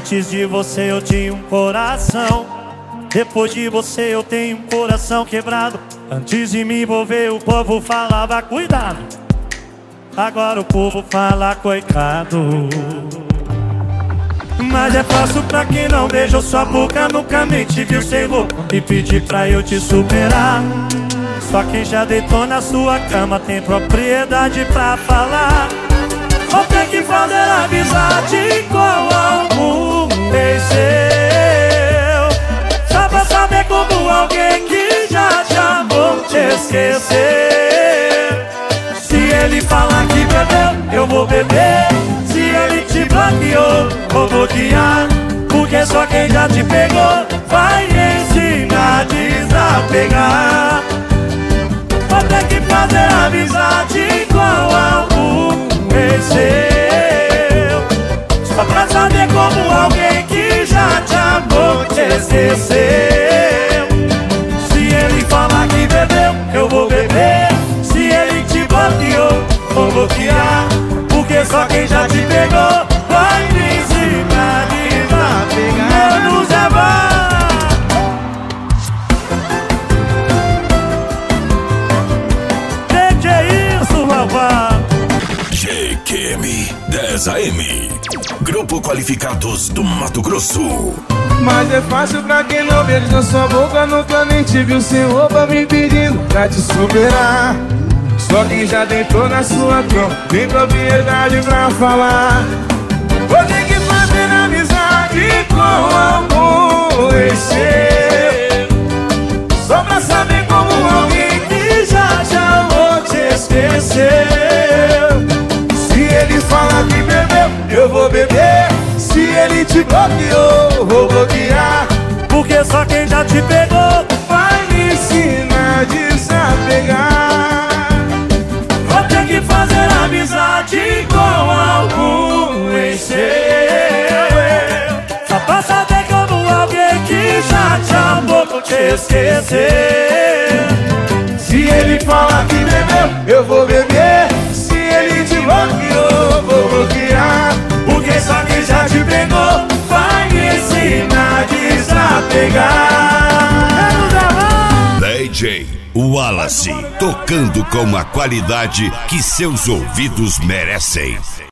Antes de você eu tinha um coração, depois de você eu tenho um coração quebrado. Antes de me envolver o povo falava cuidado, agora o povo fala coitado. Mas é fácil pra quem não beijou sua boca, nunca nem te viu sem roupa e pedir pra eu te superar. Só quem já deitou na sua cama tem propriedade pra falar. Vou ter que fazer amizade com algum ex seu, só pra saber como alguém que já te amou te esquecer. Se ele falar que bebeu, eu vou beber. Se ele te bloqueou, vou bloquear. Porque só quem já te pegou vai ensinar a desapegar. Vou ter que fazer amizade com algum ex seu, só pra saber como alguém que já te amou te esqueceu. Se ele falar que bebeu, eu vou beber. Se ele te bloqueou, vou bloquear. Porque só quem já te pegou vai me ensinar a desapegar. Menos é bom. GQM 10 AM, Grupo Qualificados do Mato Grosso. Mas é fácil pra quem não beija sua boca, nunca nem te viu sem roupa me pedindo pra te superar. Só quem já deitou na sua cama tem propriedade pra falar. Vou ter que fazer amizade com algum ex seu, só pra saber como alguém que já te amou te esqueceu. Se ele falar que bebeu, eu vou beber. Se ele te bloqueou, vou bloquear. Porque só quem já te pegou vai me ensinar a desapegar. Vou ter que fazer amizade com algum ex seu, só pra saber como alguém que já te amou te esquecer. Se ele falar que bebeu, eu vou beber. Se ele te bloqueou, vou bloquear. Porque só quem já te pegou vai me ensinar a desapegar. DJ Wallace, tocando com a qualidade que seus ouvidos merecem.